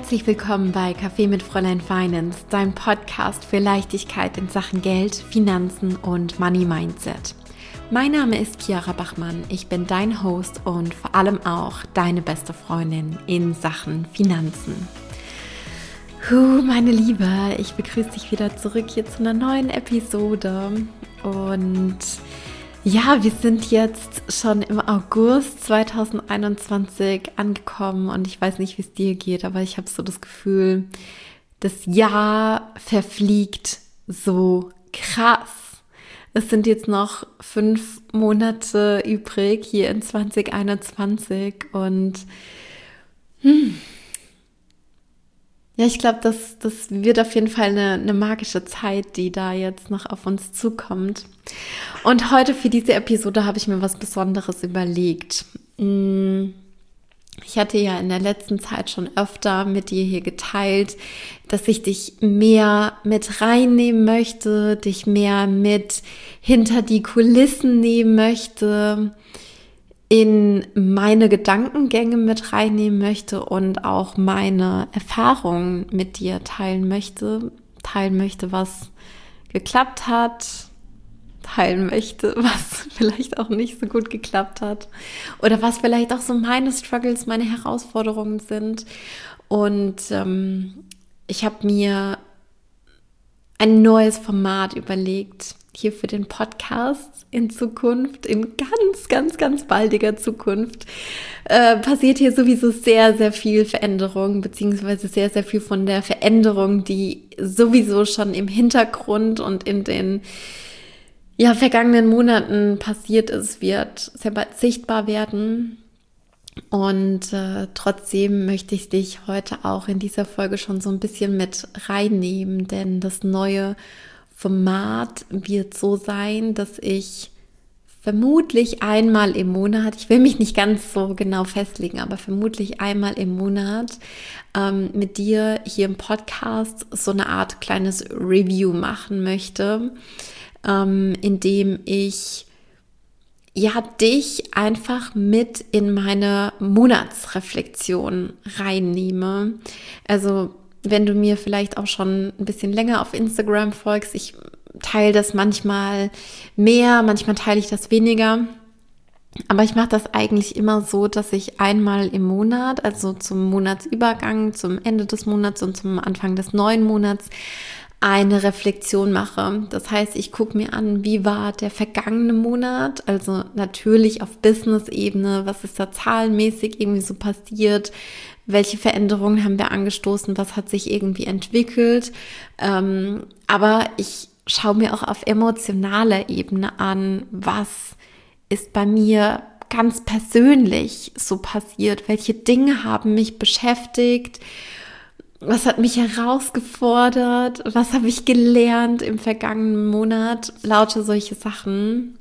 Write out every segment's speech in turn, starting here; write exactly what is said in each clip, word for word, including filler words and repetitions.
Herzlich willkommen bei Kaffee mit Fräulein Finance, deinem Podcast für Leichtigkeit in Sachen Geld, Finanzen und Money Mindset. Mein Name ist Chiara Bachmann, ich bin dein Host und vor allem auch deine beste Freundin in Sachen Finanzen. Huh, meine Liebe, ich begrüße dich wieder zurück hier zu einer neuen Episode und ja, wir sind jetzt schon im August zweitausendeinundzwanzig angekommen und ich weiß nicht, wie es dir geht, aber ich habe so das Gefühl, das Jahr verfliegt so krass. Es sind jetzt noch fünf Monate übrig hier in zweitausendeinundzwanzig und hm, ja, ich glaube, das, das wird auf jeden Fall eine, eine magische Zeit, die da jetzt noch auf uns zukommt. Und heute für diese Episode habe ich mir was Besonderes überlegt. Ich hatte ja in der letzten Zeit schon öfter mit dir hier geteilt, dass ich dich mehr mit reinnehmen möchte, dich mehr mit hinter die Kulissen nehmen möchte, in meine Gedankengänge mit reinnehmen möchte und auch meine Erfahrungen mit dir teilen möchte, teilen möchte, was geklappt hat, teilen möchte, was vielleicht auch nicht so gut geklappt hat oder was vielleicht auch so meine Struggles, meine Herausforderungen sind. Und ähm, ich habe mir ein neues Format überlegt, hier für den Podcast in Zukunft, in ganz, ganz, ganz baldiger Zukunft, äh, passiert hier sowieso sehr, sehr viel Veränderung, beziehungsweise sehr, sehr viel von der Veränderung, die sowieso schon im Hintergrund und in den ja, vergangenen Monaten passiert ist, wird sehr bald sichtbar werden. Und äh, trotzdem möchte ich dich heute auch in dieser Folge schon so ein bisschen mit reinnehmen, denn das neue Format wird so sein, dass ich vermutlich einmal im Monat, ich will mich nicht ganz so genau festlegen, aber vermutlich einmal im Monat ähm, mit dir hier im Podcast so eine Art kleines Review machen möchte, ähm, indem ich ja dich einfach mit in meine Monatsreflexion reinnehme. Also wenn du mir vielleicht auch schon ein bisschen länger auf Instagram folgst, ich teile das manchmal mehr, manchmal teile ich das weniger. Aber ich mache das eigentlich immer so, dass ich einmal im Monat, also zum Monatsübergang, zum Ende des Monats und zum Anfang des neuen Monats, eine Reflexion mache. Das heißt, ich gucke mir an, wie war der vergangene Monat, also natürlich auf Business-Ebene, was ist da zahlenmäßig irgendwie so passiert, welche Veränderungen haben wir angestoßen, was hat sich irgendwie entwickelt, ähm, aber ich schaue mir auch auf emotionaler Ebene an, was ist bei mir ganz persönlich so passiert, welche Dinge haben mich beschäftigt, was hat mich herausgefordert, was habe ich gelernt im vergangenen Monat, lauter solche Sachen.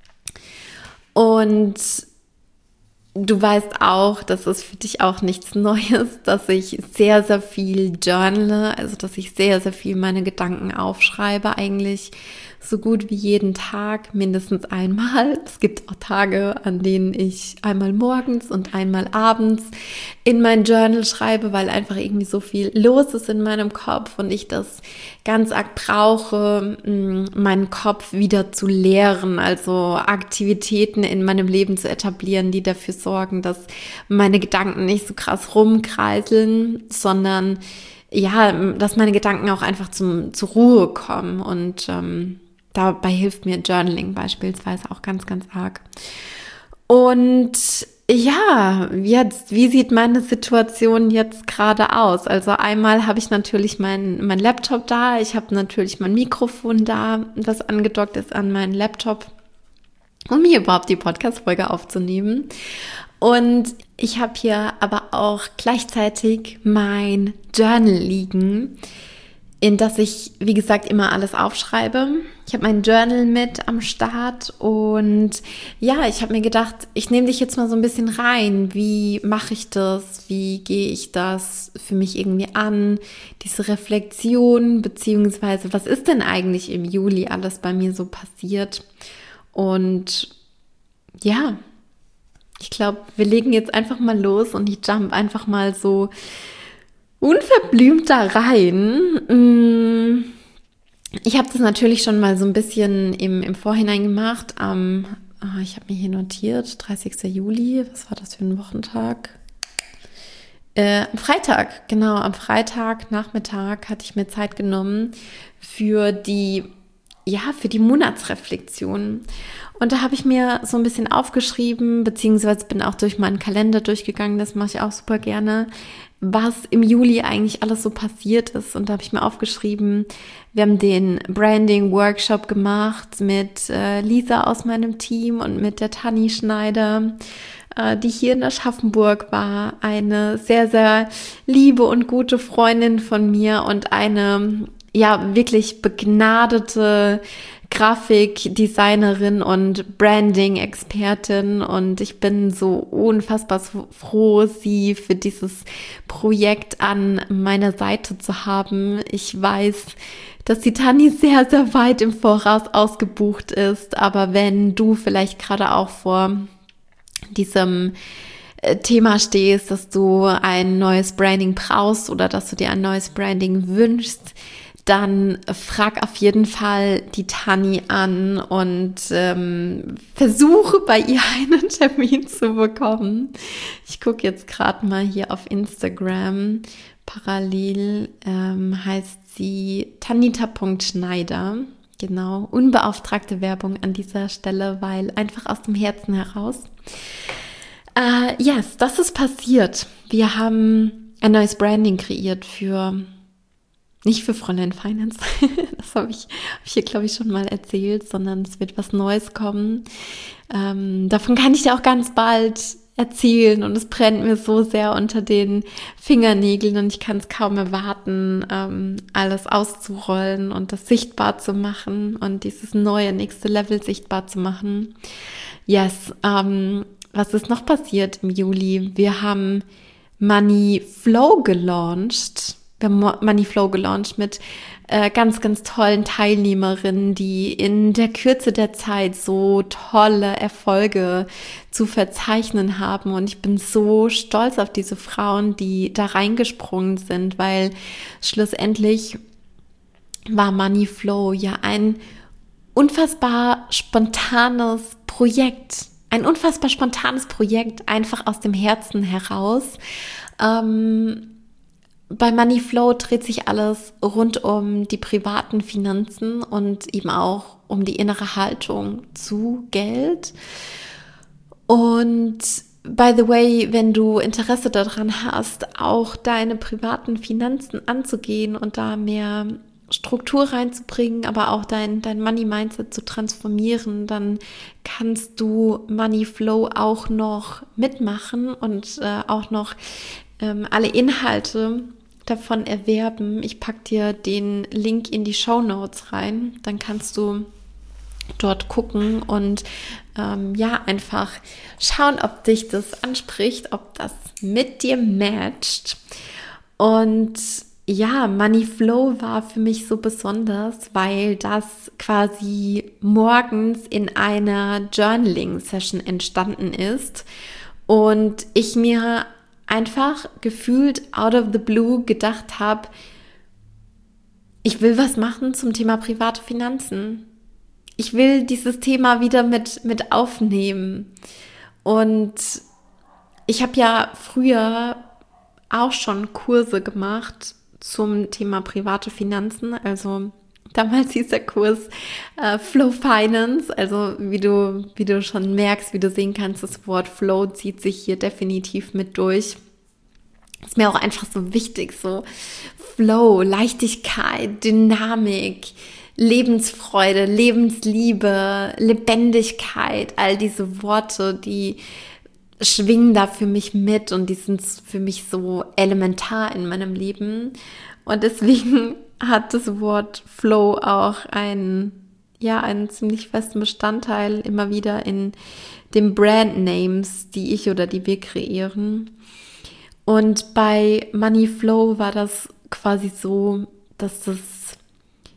Und du weißt auch, das ist für dich auch nichts Neues, dass ich sehr, sehr viel journale, also dass ich sehr, sehr viel meine Gedanken aufschreibe, eigentlich so gut wie jeden Tag, mindestens einmal. Es gibt auch Tage, an denen ich einmal morgens und einmal abends in mein Journal schreibe, weil einfach irgendwie so viel los ist in meinem Kopf und ich das ganz arg brauche, meinen Kopf wieder zu leeren, also Aktivitäten in meinem Leben zu etablieren, die dafür sorgen, dass meine Gedanken nicht so krass rumkreiseln, sondern ja, dass meine Gedanken auch einfach zum, zur Ruhe kommen und ähm, dabei hilft mir Journaling beispielsweise auch ganz, ganz arg. Und ja, jetzt, wie sieht meine Situation jetzt gerade aus? Also einmal habe ich natürlich mein, mein Laptop da, ich habe natürlich mein Mikrofon da, das angedockt ist an meinen Laptop, um hier überhaupt die Podcast-Folge aufzunehmen. Und ich habe hier aber auch gleichzeitig mein Journal liegen, in das ich, wie gesagt, immer alles aufschreibe. Ich habe mein Journal mit am Start und ja, ich habe mir gedacht, ich nehme dich jetzt mal so ein bisschen rein. Wie mache ich das? Wie gehe ich das für mich irgendwie an? Diese Reflexion, beziehungsweise was ist denn eigentlich im Juli alles bei mir so passiert? Und ja, ich glaube, wir legen jetzt einfach mal los und ich jump einfach mal so unverblümt da rein. Ich habe das natürlich schon mal so ein bisschen im, im Vorhinein gemacht. Am, oh, ich habe mir hier notiert, dreißigster Juli, was war das für ein Wochentag? Äh, am Freitag, genau, am Freitag Nachmittag hatte ich mir Zeit genommen für die, ja, für die Monatsreflexion. Und da habe ich mir so ein bisschen aufgeschrieben, beziehungsweise bin auch durch meinen Kalender durchgegangen, das mache ich auch super gerne, was im Juli eigentlich alles so passiert ist. Und da habe ich mir aufgeschrieben, wir haben den Branding-Workshop gemacht mit äh, Lisa aus meinem Team und mit der Tanni Schneider, äh, die hier in Aschaffenburg war. Eine sehr, sehr liebe und gute Freundin von mir und eine, ja, wirklich begnadete Grafikdesignerin und Branding-Expertin, und ich bin so unfassbar froh, sie für dieses Projekt an meiner Seite zu haben. Ich weiß, dass die Tanni sehr, sehr weit im Voraus ausgebucht ist, aber wenn du vielleicht gerade auch vor diesem Thema stehst, dass du ein neues Branding brauchst oder dass du dir ein neues Branding wünschst, dann frag auf jeden Fall die Tanni an und ähm, versuche bei ihr einen Termin zu bekommen. Ich gucke jetzt gerade mal hier auf Instagram. Parallel ähm, heißt sie tanita Punkt schneider. Genau, unbeauftragte Werbung an dieser Stelle, weil einfach aus dem Herzen heraus. Äh, yes, das ist passiert. Wir haben ein neues Branding kreiert für... Nicht für Fräulein Finance, das habe ich, hab ich hier, glaube ich, schon mal erzählt, sondern es wird was Neues kommen. Ähm, davon kann ich dir auch ganz bald erzählen und es brennt mir so sehr unter den Fingernägeln und ich kann es kaum erwarten, ähm, alles auszurollen und das sichtbar zu machen und dieses neue nächste Level sichtbar zu machen. Yes, ähm, was ist noch passiert im Juli? Wir haben Money Flow gelauncht. Wir haben Money Flow gelauncht mit äh, ganz, ganz tollen Teilnehmerinnen, die in der Kürze der Zeit so tolle Erfolge zu verzeichnen haben. Und ich bin so stolz auf diese Frauen, die da reingesprungen sind, weil schlussendlich war Money Flow ja ein unfassbar spontanes Projekt. Ein unfassbar spontanes Projekt, einfach aus dem Herzen heraus. Ähm, Bei Money Flow dreht sich alles rund um die privaten Finanzen und eben auch um die innere Haltung zu Geld. Und by the way, wenn du Interesse daran hast, auch deine privaten Finanzen anzugehen und da mehr Struktur reinzubringen, aber auch dein, dein Money-Mindset zu transformieren, dann kannst du Money Flow auch noch mitmachen und äh, auch noch ähm, alle Inhalte davon erwerben. Ich packe dir den Link in die Shownotes rein, dann kannst du dort gucken und ähm, ja, einfach schauen, ob dich das anspricht, ob das mit dir matcht. Und ja, Money Flow war für mich so besonders, weil das quasi morgens in einer Journaling-Session entstanden ist und ich mir einfach gefühlt out of the blue gedacht habe, ich will was machen zum Thema private Finanzen. Ich will dieses Thema wieder mit, mit aufnehmen. Und ich habe ja früher auch schon Kurse gemacht zum Thema private Finanzen. Also damals hieß der Kurs äh, Flow Finance. Also wie du, wie du schon merkst, wie du sehen kannst, das Wort Flow zieht sich hier definitiv mit durch. Ist mir auch einfach so wichtig, so Flow, Leichtigkeit, Dynamik, Lebensfreude, Lebensliebe, Lebendigkeit, all diese Worte, die schwingen da für mich mit und die sind für mich so elementar in meinem Leben. Und deswegen hat das Wort Flow auch einen, ja, einen ziemlich festen Bestandteil immer wieder in den Brandnames, die ich oder die wir kreieren. Und bei Money Flow war das quasi so, dass das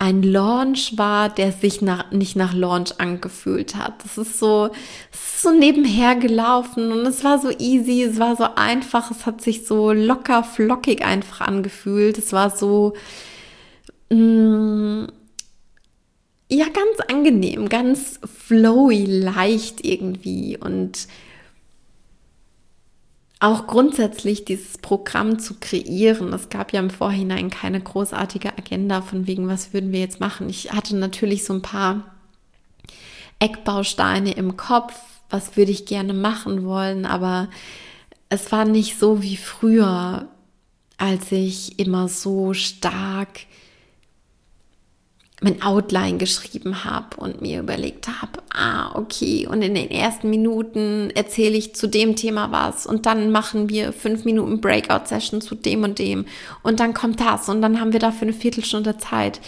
ein Launch war, der sich nach, nicht nach Launch angefühlt hat. Das ist so, es ist so nebenher gelaufen und es war so easy, es war so einfach, es hat sich so locker, flockig einfach angefühlt. Es war so, mh, ja, ganz angenehm, ganz flowy, leicht irgendwie und auch grundsätzlich dieses Programm zu kreieren. Es gab ja im Vorhinein keine großartige Agenda von wegen, was würden wir jetzt machen. Ich hatte natürlich so ein paar Eckbausteine im Kopf, was würde ich gerne machen wollen, aber es war nicht so wie früher, als ich immer so stark mein Outline geschrieben habe und mir überlegt habe, ah, okay, und in den ersten Minuten erzähle ich zu dem Thema was und dann machen wir fünf Minuten Breakout-Session zu dem und dem und dann kommt das und dann haben wir dafür eine Viertelstunde Zeit.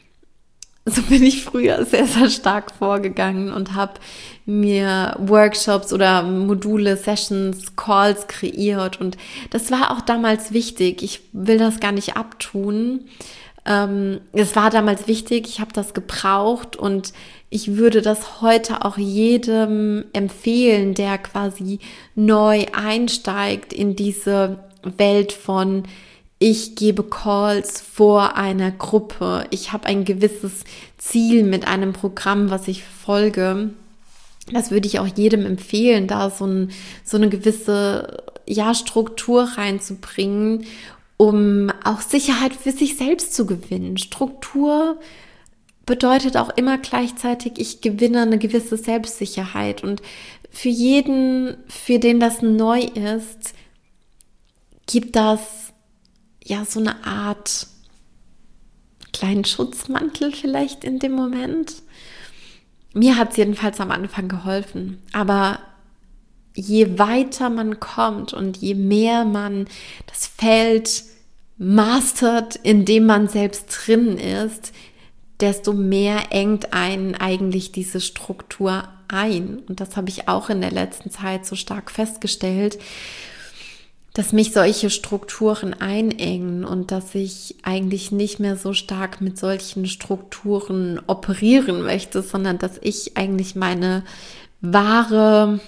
So bin ich früher sehr, sehr stark vorgegangen und habe mir Workshops oder Module, Sessions, Calls kreiert und das war auch damals wichtig. Ich will das gar nicht abtun. Ähm, es war damals wichtig, ich habe das gebraucht und ich würde das heute auch jedem empfehlen, der quasi neu einsteigt in diese Welt von ich gebe Calls vor einer Gruppe. Ich habe ein gewisses Ziel mit einem Programm, was ich verfolge. Das würde ich auch jedem empfehlen, da so, ein, so eine gewisse ja, Struktur reinzubringen, um auch Sicherheit für sich selbst zu gewinnen. Struktur bedeutet auch immer gleichzeitig, ich gewinne eine gewisse Selbstsicherheit. Und für jeden, für den das neu ist, gibt das ja so eine Art kleinen Schutzmantel vielleicht in dem Moment. Mir hat es jedenfalls am Anfang geholfen. Aber je weiter man kommt und je mehr man das Feld mastert, in dem man selbst drin ist, desto mehr engt einen eigentlich diese Struktur ein. Und das habe ich auch in der letzten Zeit so stark festgestellt, dass mich solche Strukturen einengen und dass ich eigentlich nicht mehr so stark mit solchen Strukturen operieren möchte, sondern dass ich eigentlich meine wahre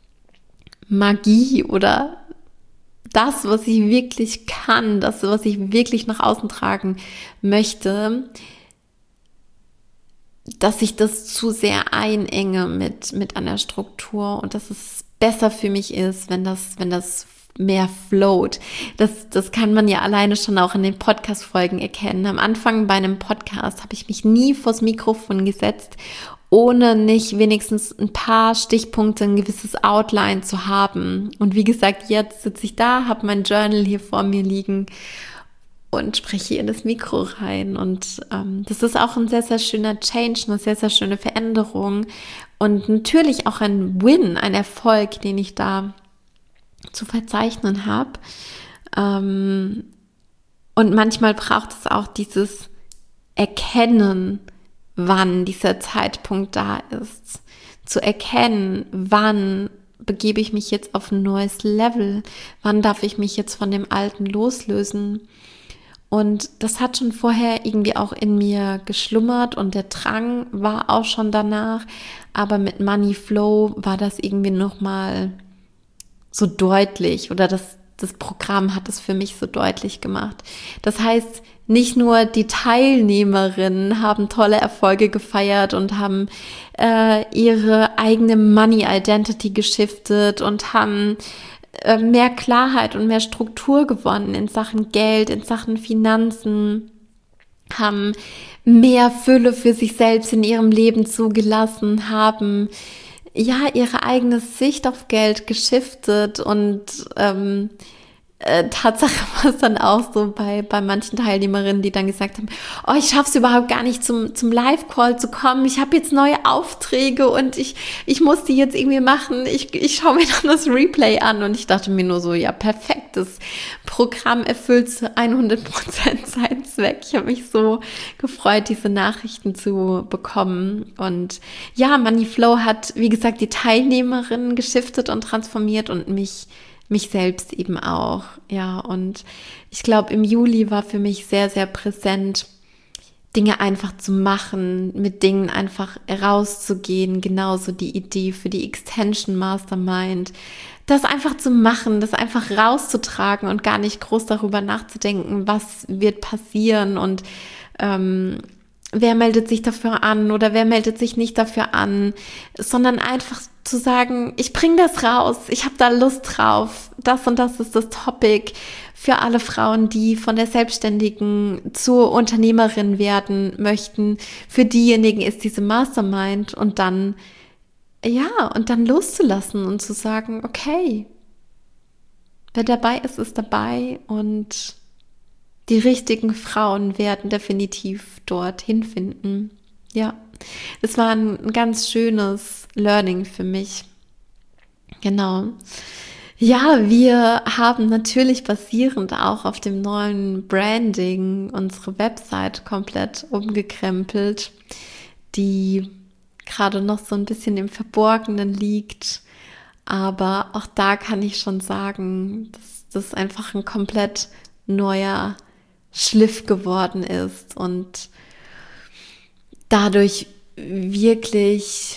Magie oder das, was ich wirklich kann, das, was ich wirklich nach außen tragen möchte, dass ich das zu sehr einenge mit, mit einer Struktur und dass es besser für mich ist, wenn das, wenn das mehr float. Das, das kann man ja alleine schon auch in den Podcast-Folgen erkennen. Am Anfang bei einem Podcast habe ich mich nie vors Mikrofon gesetzt, ohne nicht wenigstens ein paar Stichpunkte, ein gewisses Outline zu haben. Und wie gesagt, jetzt sitze ich da, habe mein Journal hier vor mir liegen und spreche in das Mikro rein. Und ähm, das ist auch ein sehr, sehr schöner Change, eine sehr, sehr schöne Veränderung und natürlich auch ein Win, ein Erfolg, den ich da zu verzeichnen habe. Ähm, und manchmal braucht es auch dieses Erkennen, wann dieser Zeitpunkt da ist. Zu erkennen, wann begebe ich mich jetzt auf ein neues Level, wann darf ich mich jetzt von dem Alten loslösen. Und das hat schon vorher irgendwie auch in mir geschlummert und der Drang war auch schon danach. Aber mit Money Flow war das irgendwie nochmal so deutlich oder das, das Programm hat es für mich so deutlich gemacht. Das heißt, nicht nur die Teilnehmerinnen haben tolle Erfolge gefeiert und haben äh, ihre eigene Money Identity geschiftet und haben äh, mehr Klarheit und mehr Struktur gewonnen in Sachen Geld, in Sachen Finanzen, haben mehr Fülle für sich selbst in ihrem Leben zugelassen, haben ja ihre eigene Sicht auf Geld geschiftet und ähm, äh, Tatsache war es dann auch so bei bei manchen Teilnehmerinnen, die dann gesagt haben, oh, ich schaffe es überhaupt gar nicht zum zum Live-Call zu kommen, ich habe jetzt neue Aufträge und ich ich muss die jetzt irgendwie machen, ich ich schaue mir dann das Replay an und ich dachte mir nur so, ja perfekt, das Programm erfüllt zu hundert Prozent seinen Zweck. Ich habe mich so gefreut, diese Nachrichten zu bekommen und ja, Money Flow hat, wie gesagt, die Teilnehmerinnen geschiftet und transformiert und mich mich selbst eben auch, ja, und ich glaube, im Juli war für mich sehr, sehr präsent Dinge einfach zu machen, mit Dingen einfach rauszugehen, genauso die Idee für die Extension Mastermind, das einfach zu machen, das einfach rauszutragen und gar nicht groß darüber nachzudenken, was wird passieren und ähm, wer meldet sich dafür an oder wer meldet sich nicht dafür an, sondern einfach zu sagen, ich bringe das raus, ich habe da Lust drauf, das und das ist das Topic für alle Frauen, die von der Selbstständigen zur Unternehmerin werden möchten. Für diejenigen ist diese Mastermind und dann, ja, und dann loszulassen und zu sagen, okay, wer dabei ist, ist dabei und die richtigen Frauen werden definitiv dorthin finden. Ja, es war ein ganz schönes Learning für mich. Genau. Ja, wir haben natürlich basierend auch auf dem neuen Branding unsere Website komplett umgekrempelt, die gerade noch so ein bisschen im Verborgenen liegt. Aber auch da kann ich schon sagen, dass das einfach ein komplett neuer Schliff geworden ist und dadurch wirklich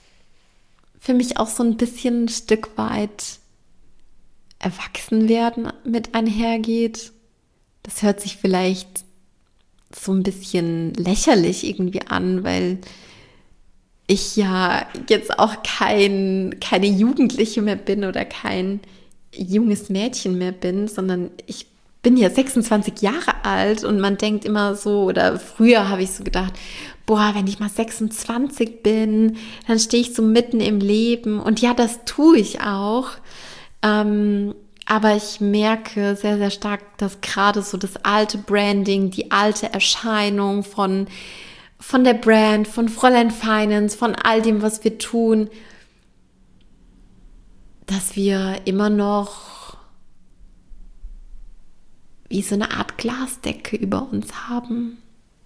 für mich auch so ein bisschen ein Stück weit Erwachsenwerden mit einhergeht. Das hört sich vielleicht so ein bisschen lächerlich irgendwie an, weil ich ja jetzt auch kein, keine Jugendliche mehr bin oder kein junges Mädchen mehr bin, sondern ich bin ja sechsundzwanzig Jahre alt und man denkt immer so, oder früher habe ich so gedacht, boah, wenn ich mal sechsundzwanzig bin, dann stehe ich so mitten im Leben und ja, das tue ich auch, ähm, aber ich merke sehr, sehr stark, dass gerade so das alte Branding, die alte Erscheinung von, von der Brand, von Fräulein Finance, von all dem, was wir tun, dass wir immer noch wie so eine Art Glasdecke über uns haben.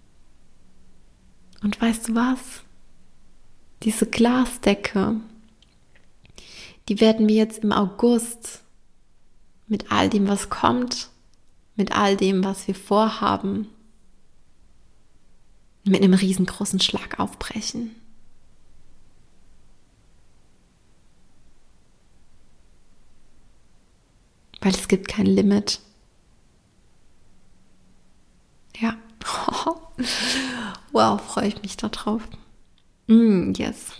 Und weißt du was? Diese Glasdecke, die werden wir jetzt im August mit all dem, was kommt, mit all dem, was wir vorhaben, mit einem riesengroßen Schlag aufbrechen. Weil es gibt kein Limit. Ja. Wow, freue ich mich da drauf. Mm, yes.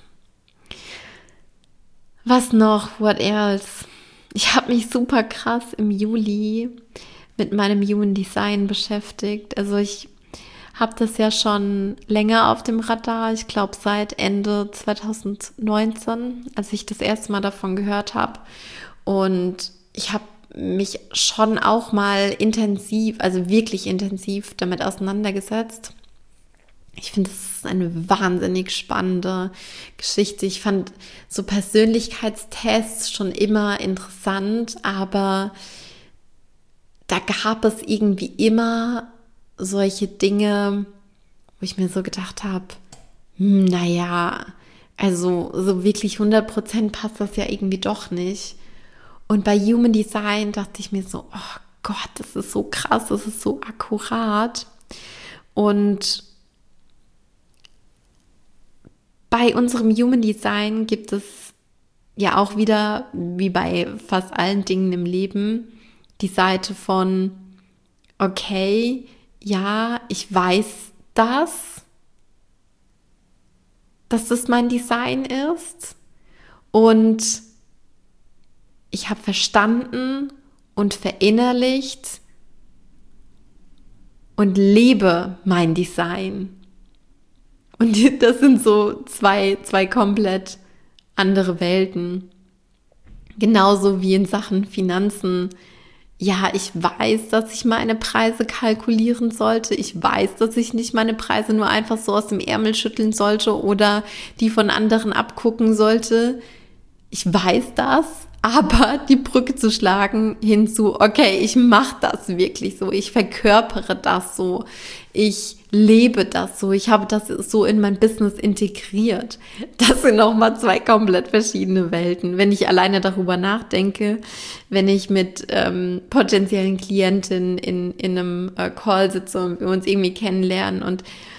Was noch? What else? Ich habe mich super krass im Juli mit meinem Human Design beschäftigt. Also ich habe das ja schon länger auf dem Radar. Ich glaube seit Ende zwanzig neunzehn, als ich das erste Mal davon gehört habe. Und ich habe mich schon auch mal intensiv, also wirklich intensiv damit auseinandergesetzt. Ich finde, das ist eine wahnsinnig spannende Geschichte. Ich fand so Persönlichkeitstests schon immer interessant, aber da gab es irgendwie immer solche Dinge, wo ich mir so gedacht habe, hm, naja, also so wirklich hundert Prozent passt das ja irgendwie doch nicht. Und bei Human Design dachte ich mir so, oh Gott, das ist so krass, das ist so akkurat. Und bei unserem Human Design gibt es ja auch wieder, wie bei fast allen Dingen im Leben, die Seite von, okay, ja, ich weiß das, dass das mein Design ist und ich habe verstanden und verinnerlicht und lebe mein Design. Und das sind so zwei, zwei komplett andere Welten. Genauso wie in Sachen Finanzen. Ja, ich weiß, dass ich meine Preise kalkulieren sollte. Ich weiß, dass ich nicht meine Preise nur einfach so aus dem Ärmel schütteln sollte oder die von anderen abgucken sollte. Ich weiß das, aber die Brücke zu schlagen hinzu, okay, ich mache das wirklich so, ich verkörpere das so, ich lebe das so, ich habe das so in mein Business integriert. Das sind nochmal zwei komplett verschiedene Welten. Wenn ich alleine darüber nachdenke, wenn ich mit ähm, potenziellen Klientinnen in, in einem äh, Call sitze und wir uns irgendwie kennenlernen und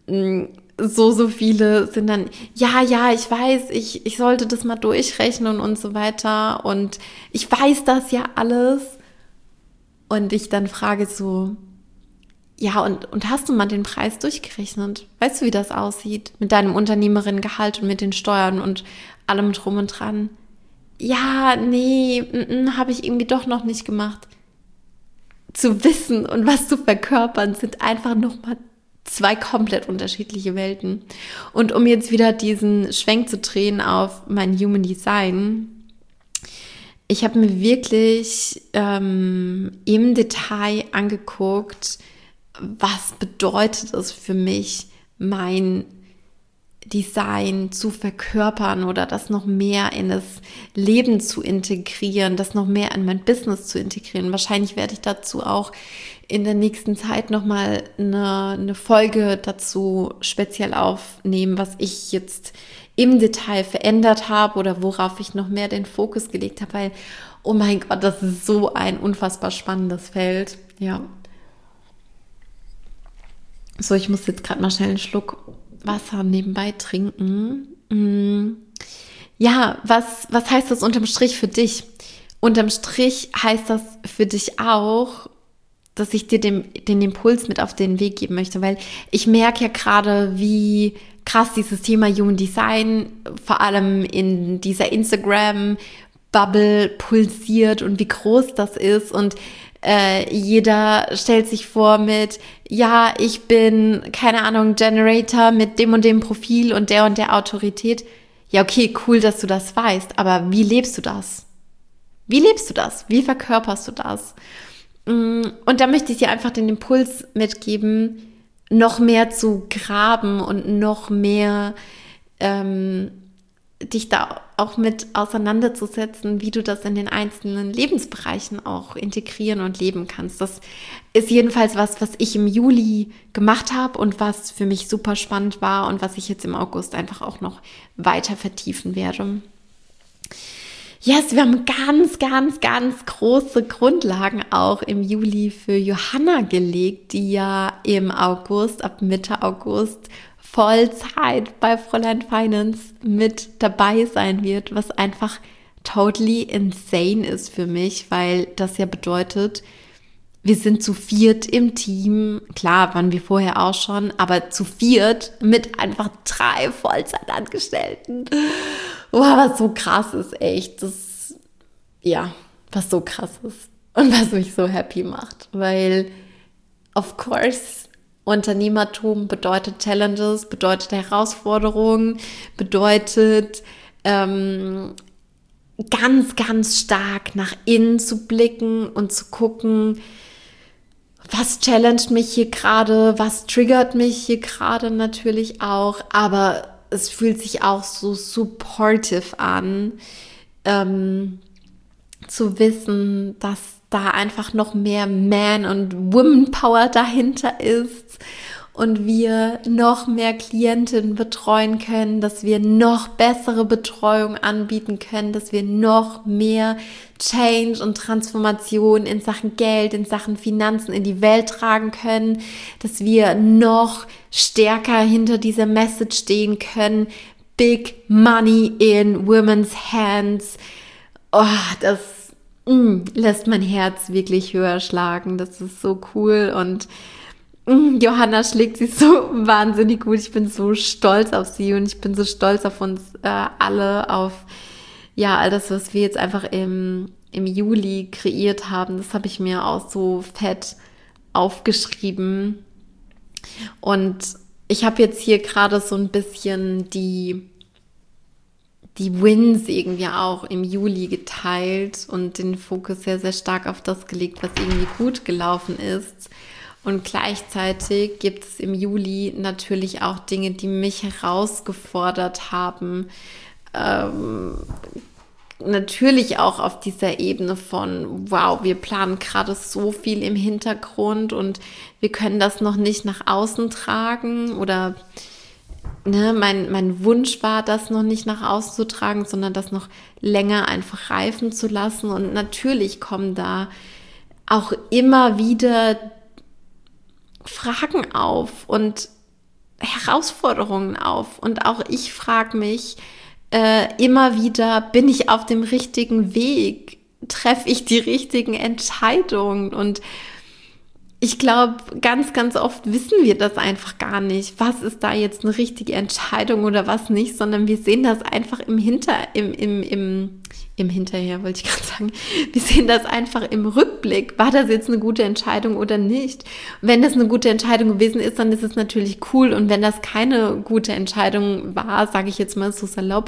so, so viele sind dann, ja, ja, ich weiß, ich, ich sollte das mal durchrechnen und so weiter und ich weiß das ja alles. Und ich dann frage so, ja, und, und hast du mal den Preis durchgerechnet? Weißt du, wie das aussieht mit deinem Unternehmerinnengehalt und mit den Steuern und allem drum und dran? Ja, nee, habe ich irgendwie doch noch nicht gemacht. Zu wissen und was zu verkörpern sind einfach nochmal zwei komplett unterschiedliche Welten. Und um jetzt wieder diesen Schwenk zu drehen auf mein Human Design, ich habe mir wirklich ähm, im Detail angeguckt, was bedeutet es für mich, mein Design zu verkörpern oder das noch mehr in das Leben zu integrieren, das noch mehr in mein Business zu integrieren. Wahrscheinlich werde ich dazu auch in der nächsten Zeit nochmal eine, eine Folge dazu speziell aufnehmen, was ich jetzt im Detail verändert habe oder worauf ich noch mehr den Fokus gelegt habe, weil, oh mein Gott, das ist so ein unfassbar spannendes Feld. Ja. So, ich muss jetzt gerade mal schnell einen Schluck Wasser nebenbei trinken. Ja, was, was heißt das unterm Strich für dich? Unterm Strich heißt das für dich auch, dass ich dir den, den Impuls mit auf den Weg geben möchte, weil ich merke ja gerade, wie krass dieses Thema Human Design vor allem in dieser Instagram-Bubble pulsiert und wie groß das ist und äh, jeder stellt sich vor mit, ja, ich bin, keine Ahnung, Generator mit dem und dem Profil und der und der Autorität. Ja, okay, cool, dass du das weißt, aber wie lebst du das? Wie lebst du das? Wie verkörperst du das? Und da möchte ich dir einfach den Impuls mitgeben, noch mehr zu graben und noch mehr ähm, dich da auch mit auseinanderzusetzen, wie du das in den einzelnen Lebensbereichen auch integrieren und leben kannst. Das ist jedenfalls was, was ich im Juli gemacht habe und was für mich super spannend war und was ich jetzt im August einfach auch noch weiter vertiefen werde. Yes, wir haben ganz, ganz, ganz große Grundlagen auch im Juli für Johanna gelegt, die ja im August, ab Mitte August, Vollzeit bei Fräulein Finance mit dabei sein wird, was einfach totally insane ist für mich, weil das ja bedeutet, wir sind zu viert im Team, klar, waren wir vorher auch schon, aber zu viert mit einfach drei Vollzeitangestellten. Wow, was so krass ist, echt. Das, ja, was so krass ist und was mich so happy macht, weil, of course, Unternehmertum bedeutet Challenges, bedeutet Herausforderungen, bedeutet ähm, ganz, ganz stark nach innen zu blicken und zu gucken, was challenged mich hier gerade, was triggert mich hier gerade natürlich auch, aber es fühlt sich auch so supportive an, ähm, zu wissen, dass da einfach noch mehr Man- und Woman-Power dahinter ist und wir noch mehr Klientinnen betreuen können, dass wir noch bessere Betreuung anbieten können, dass wir noch mehr Change und Transformation in Sachen Geld, in Sachen Finanzen in die Welt tragen können, dass wir noch stärker hinter dieser Message stehen können. Big Money in Women's Hands. Oh, das mm, lässt mein Herz wirklich höher schlagen. Das ist so cool und mm, Johanna schlägt sie so wahnsinnig gut. Ich bin so stolz auf sie und ich bin so stolz auf uns äh, alle, auf ja all das, was wir jetzt einfach im, im Juli kreiert haben. Das habe ich mir auch so fett aufgeschrieben. Und ich habe jetzt hier gerade so ein bisschen die die Wins irgendwie auch im Juli geteilt und den Fokus sehr, sehr stark auf das gelegt, was irgendwie gut gelaufen ist. Und gleichzeitig gibt es im Juli natürlich auch Dinge, die mich herausgefordert haben. Ähm, natürlich auch auf dieser Ebene von, wow, wir planen gerade so viel im Hintergrund und wir können das noch nicht nach außen tragen oder Ne, mein, mein Wunsch war, das noch nicht nach außen zu tragen, sondern das noch länger einfach reifen zu lassen. Und natürlich kommen da auch immer wieder Fragen auf. Und Herausforderungen auf. Und auch ich frage mich äh, immer wieder, bin ich auf dem richtigen Weg? Treffe ich die richtigen Entscheidungen? Und ich glaube, ganz, ganz oft wissen wir das einfach gar nicht. Was ist da jetzt eine richtige Entscheidung oder was nicht, sondern wir sehen das einfach im Hinter, im, im, im, im Hinterher, wollte ich gerade sagen. Wir sehen das einfach im Rückblick. War das jetzt eine gute Entscheidung oder nicht? Wenn das eine gute Entscheidung gewesen ist, dann ist es natürlich cool. Und wenn das keine gute Entscheidung war, sage ich jetzt mal so salopp,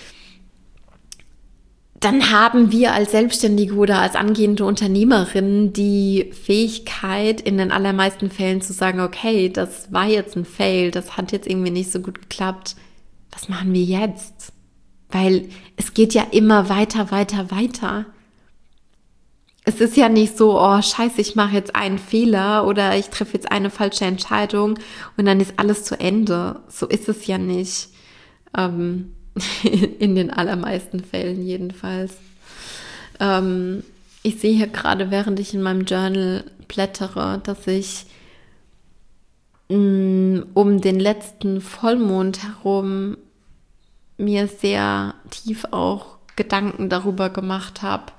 dann haben wir als Selbstständige oder als angehende Unternehmerin die Fähigkeit, in den allermeisten Fällen zu sagen, okay, das war jetzt ein Fail, das hat jetzt irgendwie nicht so gut geklappt. Was machen wir jetzt? Weil es geht ja immer weiter, weiter, weiter. Es ist ja nicht so, oh scheiße, ich mache jetzt einen Fehler oder ich treffe jetzt eine falsche Entscheidung und dann ist alles zu Ende. So ist es ja nicht. Ähm, In den allermeisten Fällen jedenfalls. Ähm, ich sehe hier gerade, während ich in meinem Journal blättere, dass ich mh, um den letzten Vollmond herum mir sehr tief auch Gedanken darüber gemacht habe,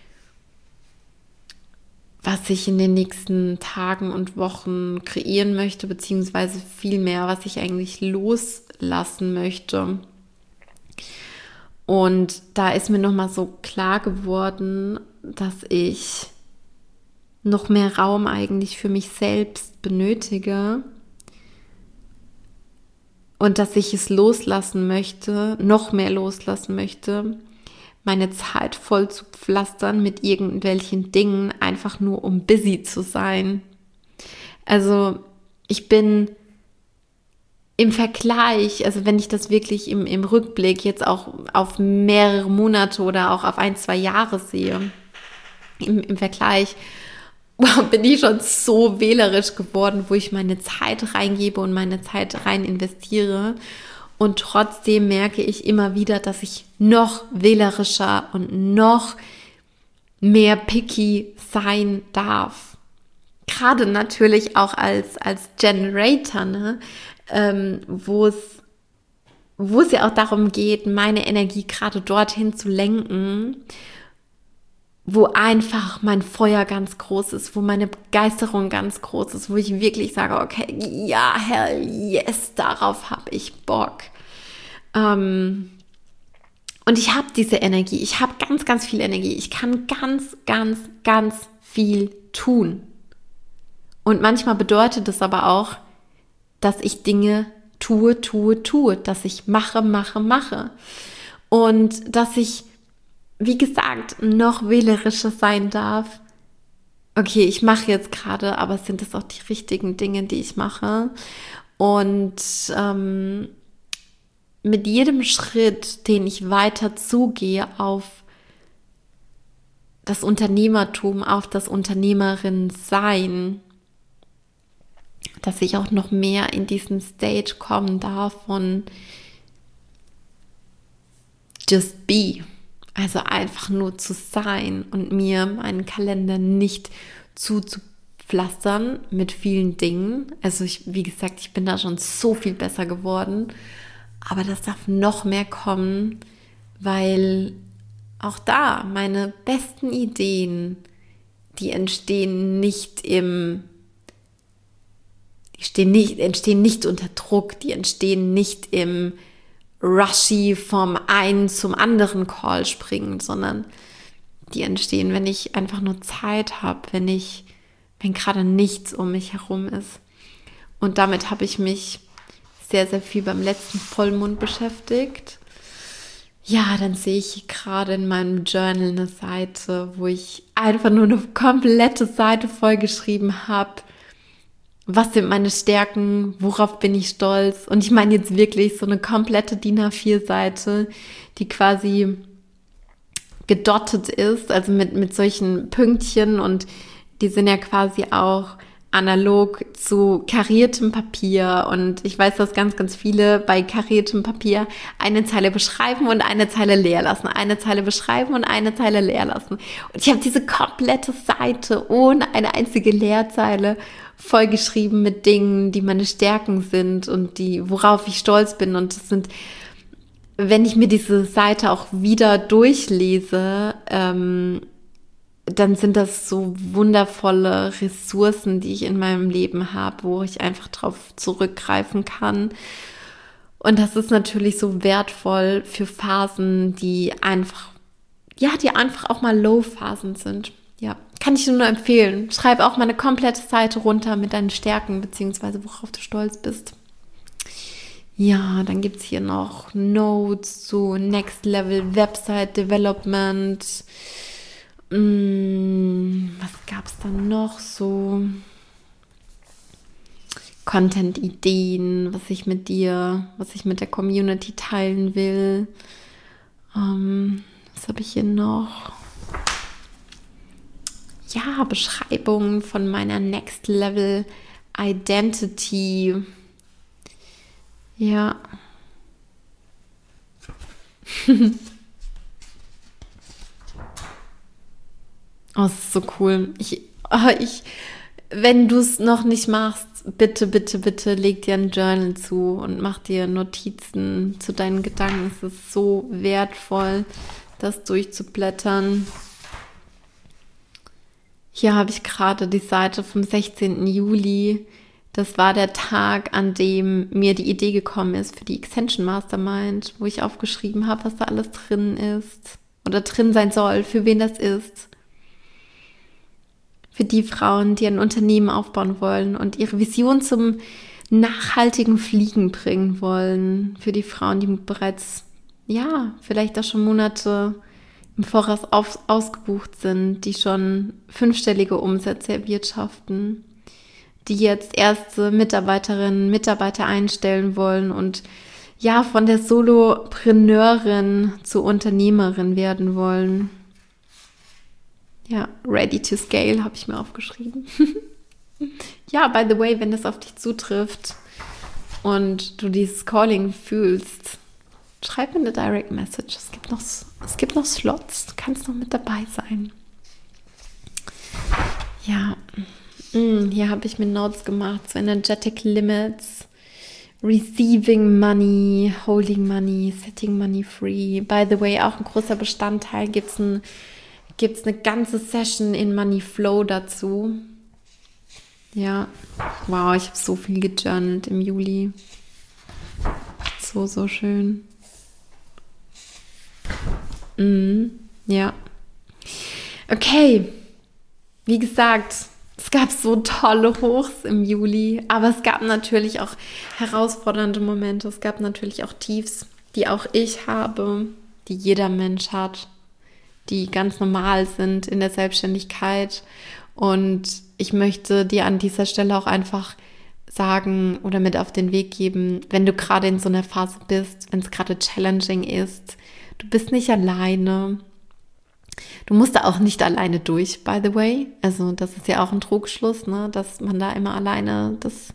was ich in den nächsten Tagen und Wochen kreieren möchte, beziehungsweise vielmehr, was ich eigentlich loslassen möchte. Und da ist mir nochmal so klar geworden, dass ich noch mehr Raum eigentlich für mich selbst benötige und dass ich es loslassen möchte, noch mehr loslassen möchte, meine Zeit voll zu pflastern mit irgendwelchen Dingen, einfach nur um busy zu sein. Also ich bin im Vergleich, also wenn ich das wirklich im, im Rückblick jetzt auch auf mehrere Monate oder auch auf ein, zwei Jahre sehe, im, im Vergleich, wow, bin ich schon so wählerisch geworden, wo ich meine Zeit reingebe und meine Zeit rein investiere. Und trotzdem merke ich immer wieder, dass ich noch wählerischer und noch mehr picky sein darf. Gerade natürlich auch als, als Generator, ne? Ähm, wo es, wo es ja auch darum geht, meine Energie gerade dorthin zu lenken, wo einfach mein Feuer ganz groß ist, wo meine Begeisterung ganz groß ist, wo ich wirklich sage, okay, ja, hell yes, darauf habe ich Bock. Ähm, und ich habe diese Energie, ich habe ganz, ganz viel Energie, ich kann ganz, ganz, ganz viel tun. Und manchmal bedeutet es aber auch, dass ich Dinge tue, tue, tue, dass ich mache, mache, mache. Und dass ich, wie gesagt, noch wählerischer sein darf. Okay, ich mache jetzt gerade, aber sind das auch die richtigen Dinge, die ich mache? Und ähm, mit jedem Schritt, den ich weiter zugehe auf das Unternehmertum, auf das Unternehmerin-Sein, dass ich auch noch mehr in diesen Stage kommen darf von just be, also einfach nur zu sein und mir meinen Kalender nicht zuzupflastern mit vielen Dingen. Also ich, wie gesagt, ich bin da schon so viel besser geworden, aber das darf noch mehr kommen, weil auch da meine besten Ideen, die entstehen nicht im Die stehen nicht, entstehen nicht unter Druck, die entstehen nicht im Rushy vom einen zum anderen Call springen, sondern die entstehen, wenn ich einfach nur Zeit habe, wenn ich, wenn gerade nichts um mich herum ist. Und damit habe ich mich sehr, sehr viel beim letzten Vollmond beschäftigt. Ja, dann sehe ich gerade in meinem Journal eine Seite, wo ich einfach nur eine komplette Seite vollgeschrieben habe. Was sind meine Stärken? Worauf bin ich stolz? Und ich meine jetzt wirklich so eine komplette D I N A vier Seite, die quasi gedottet ist, also mit, mit solchen Pünktchen, und die sind ja quasi auch analog zu kariertem Papier. Und ich weiß, dass ganz, ganz viele bei kariertem Papier eine Zeile beschreiben und eine Zeile leer lassen, eine Zeile beschreiben und eine Zeile leer lassen. Und ich habe diese komplette Seite ohne eine einzige Leerzeile vollgeschrieben mit Dingen, die meine Stärken sind und die, worauf ich stolz bin. Und das sind, wenn ich mir diese Seite auch wieder durchlese, ähm, dann sind das so wundervolle Ressourcen, die ich in meinem Leben habe, wo ich einfach drauf zurückgreifen kann. Und das ist natürlich so wertvoll für Phasen, die einfach, ja, die einfach auch mal Low-Phasen sind. Ja, kann ich dir nur empfehlen. Schreib auch mal eine komplette Seite runter mit deinen Stärken, beziehungsweise worauf du stolz bist. Ja, dann gibt es hier noch Notes zu Next Level Website Development. Hm, was gab es dann noch so? Content-Ideen, was ich mit dir, was ich mit der Community teilen will. Ähm, was habe ich hier noch? Ja, Beschreibungen von meiner Next Level Identity. Ja. Oh, das ist so cool. Ich, oh, ich, wenn du es noch nicht machst, bitte, bitte, bitte leg dir ein Journal zu und mach dir Notizen zu deinen Gedanken. Es ist so wertvoll, das durchzublättern. Hier habe ich gerade die Seite vom sechzehnten Juli. Das war der Tag, an dem mir die Idee gekommen ist für die Extension Mastermind, wo ich aufgeschrieben habe, was da alles drin ist oder drin sein soll, für wen das ist. Für die Frauen, die ein Unternehmen aufbauen wollen und ihre Vision zum nachhaltigen Fliegen bringen wollen. Für die Frauen, die bereits, ja, vielleicht auch schon Monate im Voraus auf, ausgebucht sind, die schon fünfstellige Umsätze erwirtschaften, die jetzt erste Mitarbeiterinnen, Mitarbeiter einstellen wollen und ja, von der Solopreneurin zur Unternehmerin werden wollen. Ja, ready to scale habe ich mir aufgeschrieben. Ja, by the way, wenn das auf dich zutrifft und du dieses Calling fühlst, schreib mir eine Direct Message. Es gibt noch, es gibt noch Slots. Du kannst noch mit dabei sein. Ja, hier habe ich mir Notes gemacht zu Energetic Limits, Receiving Money, Holding Money, Setting Money Free. By the way, auch ein großer Bestandteil. Gibt es ein Gibt es eine ganze Session in Money Flow dazu. Ja, wow, ich habe so viel gejournalt im Juli. So, so schön. Mhm, ja. Okay, wie gesagt, es gab so tolle Hochs im Juli, aber es gab natürlich auch herausfordernde Momente. Es gab natürlich auch Tiefs, die auch ich habe, die jeder Mensch hat, die ganz normal sind in der Selbstständigkeit. Und ich möchte dir an dieser Stelle auch einfach sagen oder mit auf den Weg geben, wenn du gerade in so einer Phase bist, wenn es gerade challenging ist, du bist nicht alleine. Du musst da auch nicht alleine durch, by the way. Also das ist ja auch ein Trugschluss, ne, dass man da immer alleine das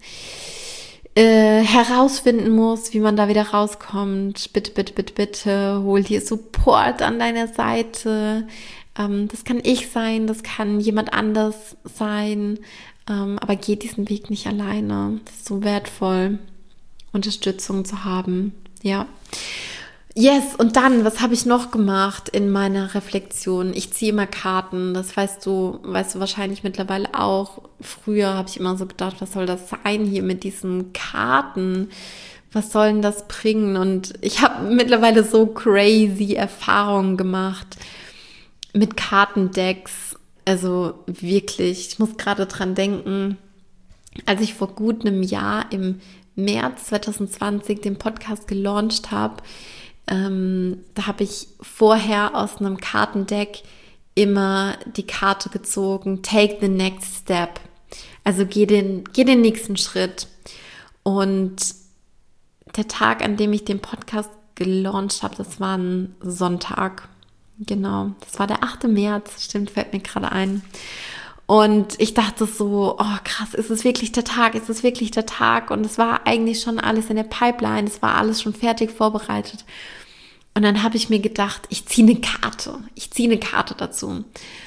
Äh, herausfinden muss, wie man da wieder rauskommt. Bitte, bitte, bitte, bitte, hol dir Support an deiner Seite. Ähm, das kann ich sein, das kann jemand anders sein, ähm, aber geh diesen Weg nicht alleine. Das ist so wertvoll, Unterstützung zu haben. Ja. Yes, und dann, was habe ich noch gemacht in meiner Reflexion? Ich ziehe immer Karten, das weißt du, weißt du wahrscheinlich mittlerweile auch. Früher habe ich immer so gedacht, was soll das sein hier mit diesen Karten? Was soll denn das bringen? Und ich habe mittlerweile so crazy Erfahrungen gemacht mit Kartendecks. Also wirklich, ich muss gerade dran denken, als ich vor gut einem Jahr im März zwanzig zwanzig den Podcast gelauncht habe, Ähm, da habe ich vorher aus einem Kartendeck immer die Karte gezogen, take the next step. Also geh den, geh den nächsten Schritt. Und der Tag, an dem ich den Podcast gelauncht habe, das war ein Sonntag. Genau, das war der achte März, stimmt, fällt mir gerade ein. Und ich dachte so, oh krass, ist es wirklich der Tag, ist es wirklich der Tag? Und es war eigentlich schon alles in der Pipeline, es war alles schon fertig vorbereitet. Und dann habe ich mir gedacht, ich ziehe eine Karte, ich ziehe eine Karte dazu.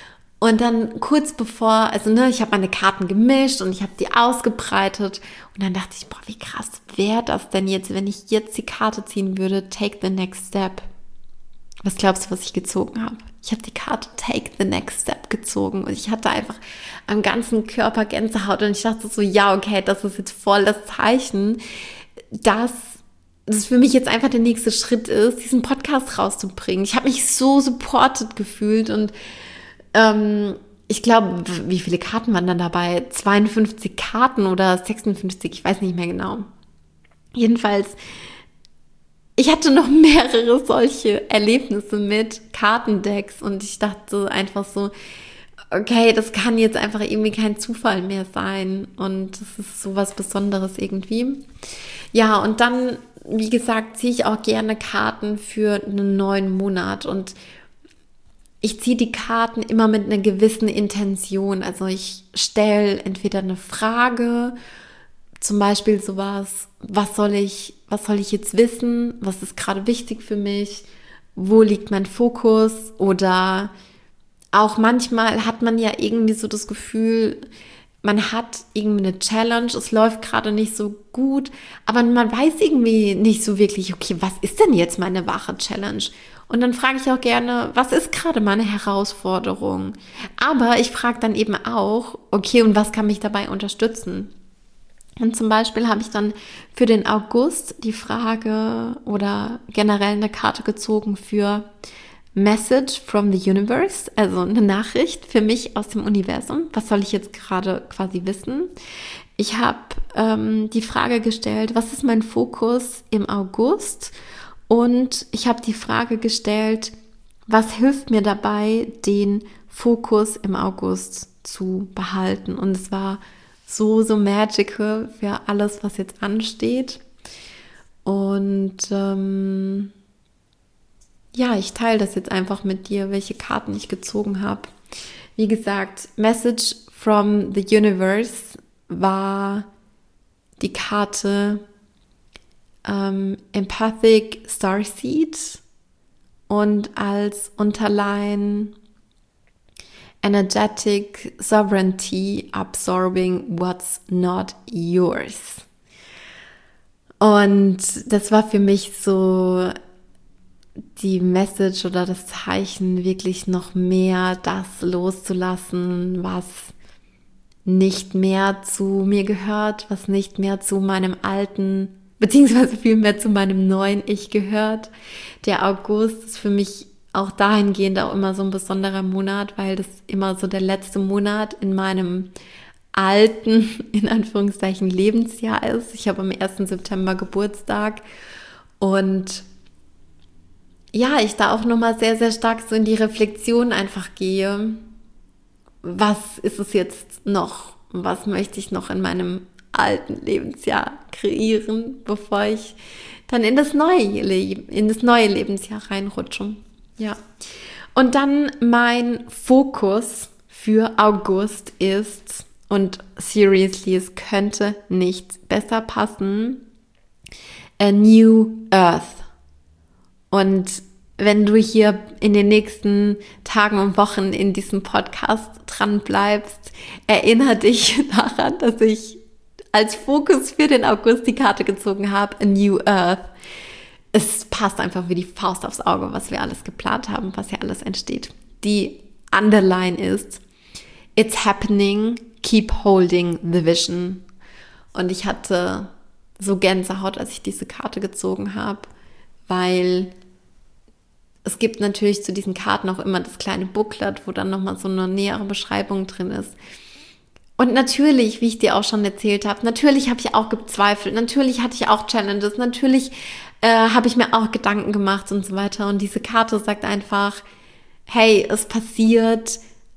Und dann kurz bevor, also ne, ich habe meine Karten gemischt und ich habe die ausgebreitet. Und dann dachte ich, boah, wie krass wäre das denn jetzt, wenn ich jetzt die Karte ziehen würde, Take the Next Step. Was glaubst du, was ich gezogen habe? Ich habe die Karte Take the Next Step gezogen und ich hatte einfach am ganzen Körper Gänsehaut und ich dachte so, ja, okay, das ist jetzt voll das Zeichen, dass das für mich jetzt einfach der nächste Schritt ist, diesen Podcast rauszubringen. Ich habe mich so supported gefühlt und ähm, ich glaube, wie viele Karten waren dann dabei? zweiundfünfzig Karten oder sechsundfünfzig, ich weiß nicht mehr genau. Jedenfalls, ich hatte noch mehrere solche Erlebnisse mit Kartendecks und ich dachte einfach so, okay, das kann jetzt einfach irgendwie kein Zufall mehr sein und das ist so was Besonderes irgendwie. Ja, und dann, wie gesagt, ziehe ich auch gerne Karten für einen neuen Monat und ich ziehe die Karten immer mit einer gewissen Intention. Also ich stelle entweder eine Frage, zum Beispiel sowas, was soll ich, was soll ich jetzt wissen? Was ist gerade wichtig für mich? Wo liegt mein Fokus? Oder auch manchmal hat man ja irgendwie so das Gefühl, man hat irgendwie eine Challenge, es läuft gerade nicht so gut, aber man weiß irgendwie nicht so wirklich, okay, was ist denn jetzt meine wahre Challenge? Und dann frage ich auch gerne, was ist gerade meine Herausforderung? Aber ich frage dann eben auch, okay, und was kann mich dabei unterstützen? Und zum Beispiel habe ich dann für den August die Frage oder generell eine Karte gezogen für Message from the Universe, also eine Nachricht für mich aus dem Universum. Was soll ich jetzt gerade quasi wissen? Ich habe ähm, die Frage gestellt, was ist mein Fokus im August? Und ich habe die Frage gestellt, was hilft mir dabei, den Fokus im August zu behalten? Und es war so, so magical für alles, was jetzt ansteht. Und ähm, ja, ich teile das jetzt einfach mit dir, welche Karten ich gezogen habe. Wie gesagt, Message from the Universe war die Karte ähm, Empathic Starseed und als Unterline Energetic Sovereignty Absorbing What's Not Yours. Und das war für mich so die Message oder das Zeichen, wirklich noch mehr das loszulassen, was nicht mehr zu mir gehört, was nicht mehr zu meinem alten, beziehungsweise vielmehr zu meinem neuen Ich gehört. Der August ist für mich auch dahingehend auch immer so ein besonderer Monat, weil das immer so der letzte Monat in meinem alten, in Anführungszeichen, Lebensjahr ist. Ich habe am ersten September Geburtstag und ja, ich da auch nochmal sehr, sehr stark so in die Reflexion einfach gehe. Was ist es jetzt noch? Was möchte ich noch in meinem alten Lebensjahr kreieren, bevor ich dann in das neue, in das neue Lebensjahr reinrutsche? Ja. Und dann mein Fokus für August ist, und seriously, es könnte nicht besser passen, A New Earth. Und wenn du hier in den nächsten Tagen und Wochen in diesem Podcast dran bleibst, erinnere dich daran, dass ich als Fokus für den August die Karte gezogen habe, A New Earth. Es passt einfach wie die Faust aufs Auge, was wir alles geplant haben, was hier alles entsteht. Die Underline ist, it's happening, keep holding the vision. Und ich hatte so Gänsehaut, als ich diese Karte gezogen habe, weil es gibt natürlich zu diesen Karten auch immer das kleine Booklet, wo dann nochmal so eine nähere Beschreibung drin ist. Und natürlich, wie ich dir auch schon erzählt habe, natürlich habe ich auch gezweifelt, natürlich hatte ich auch Challenges, natürlich äh, habe ich mir auch Gedanken gemacht und so weiter. Und diese Karte sagt einfach, hey, es passiert,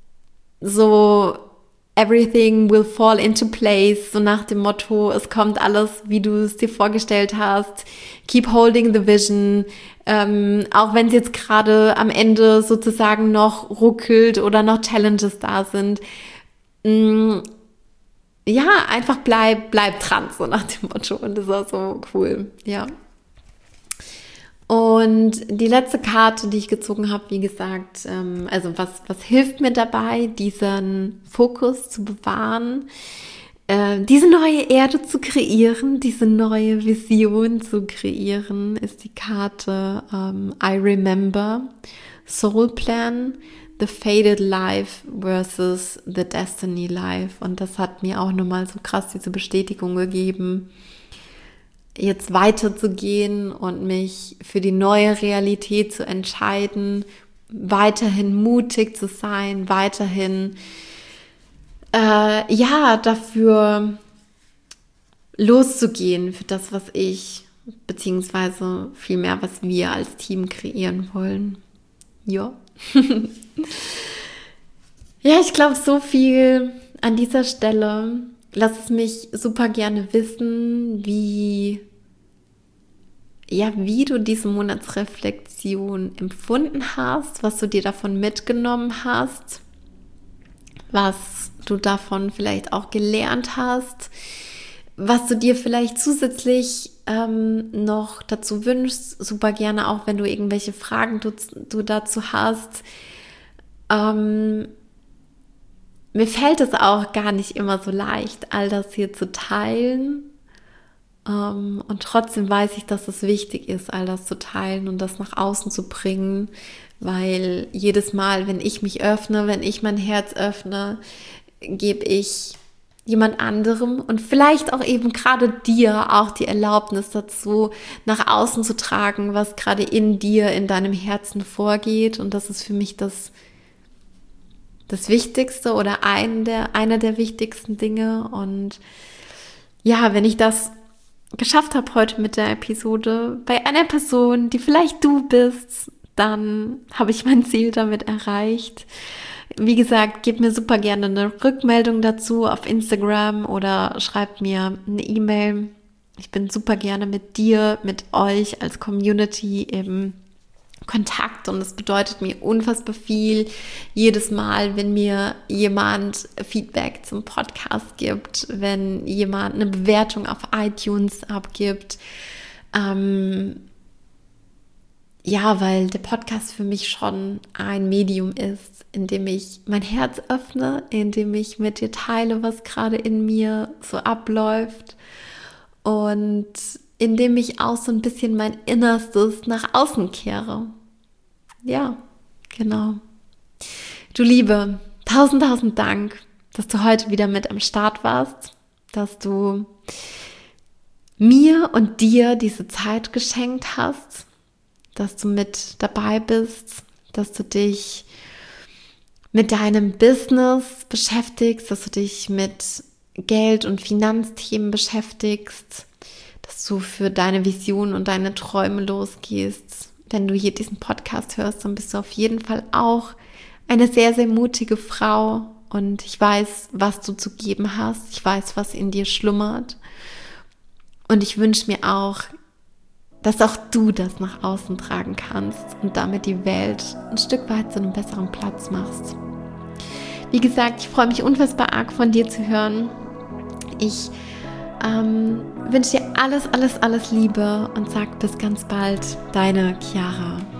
so everything will fall into place, so nach dem Motto, es kommt alles, wie du es dir vorgestellt hast, keep holding the vision, ähm, auch wenn es jetzt gerade am Ende sozusagen noch ruckelt oder noch Challenges da sind, mh, ja, einfach bleib, bleib dran, so nach dem Motto, und das war so cool, ja. Und Und die letzte Karte, die ich gezogen habe, wie gesagt, ähm, also was, was hilft mir dabei, diesen Fokus zu bewahren, äh, diese neue Erde zu kreieren, diese neue Vision zu kreieren, ist die Karte ähm, I Remember, Soul Plan, The Fated Life versus The Destiny Life. Und das hat mir auch nochmal so krass diese Bestätigung gegeben, jetzt weiterzugehen und mich für die neue Realität zu entscheiden, weiterhin mutig zu sein, weiterhin äh, ja dafür loszugehen, für das, was ich, beziehungsweise vielmehr, was wir als Team kreieren wollen. Ja. Ja, ich glaube, so viel an dieser Stelle. Lass es mich super gerne wissen, wie, ja, wie du diese Monatsreflexion empfunden hast, was du dir davon mitgenommen hast, was du davon vielleicht auch gelernt hast, was du dir vielleicht zusätzlich ähm, noch dazu wünschst. Super gerne auch, wenn du irgendwelche Fragen du, du dazu hast. Ähm, Mir fällt es auch gar nicht immer so leicht, all das hier zu teilen. Um, und trotzdem weiß ich, dass es wichtig ist, all das zu teilen und das nach außen zu bringen, weil jedes Mal, wenn ich mich öffne, wenn ich mein Herz öffne, gebe ich jemand anderem und vielleicht auch eben gerade dir auch die Erlaubnis dazu, nach außen zu tragen, was gerade in dir, in deinem Herzen vorgeht. Und das ist für mich das das Wichtigste oder ein der, einer der wichtigsten Dinge. Und ja, wenn ich das geschafft habe heute mit der Episode bei einer Person, die vielleicht du bist, dann habe ich mein Ziel damit erreicht. Wie gesagt, gib mir super gerne eine Rückmeldung dazu auf Instagram oder schreib mir eine E-Mail. Ich bin super gerne mit dir, mit euch als Community im Kontakt und es bedeutet mir unfassbar viel jedes Mal, wenn mir jemand Feedback zum Podcast gibt, wenn jemand eine Bewertung auf iTunes abgibt. Ähm, ja, weil der Podcast für mich schon ein Medium ist, in dem ich mein Herz öffne, in dem ich mit dir teile, was gerade in mir so abläuft und in dem ich auch so ein bisschen mein Innerstes nach außen kehre. Ja, genau. Du Liebe, tausend, tausend Dank, dass du heute wieder mit am Start warst, dass du mir und dir diese Zeit geschenkt hast, dass du mit dabei bist, dass du dich mit deinem Business beschäftigst, dass du dich mit Geld- und Finanzthemen beschäftigst, dass du für deine Vision und deine Träume losgehst. Wenn du hier diesen Podcast hörst, dann bist du auf jeden Fall auch eine sehr, sehr mutige Frau und ich weiß, was du zu geben hast. Ich weiß, was in dir schlummert und ich wünsche mir auch, dass auch du das nach außen tragen kannst und damit die Welt ein Stück weit zu einem besseren Platz machst. Wie gesagt, ich freue mich unfassbar arg von dir zu hören. Ich ähm, wünsche dir alles, alles, alles Liebe und sag bis ganz bald, deine Chiara.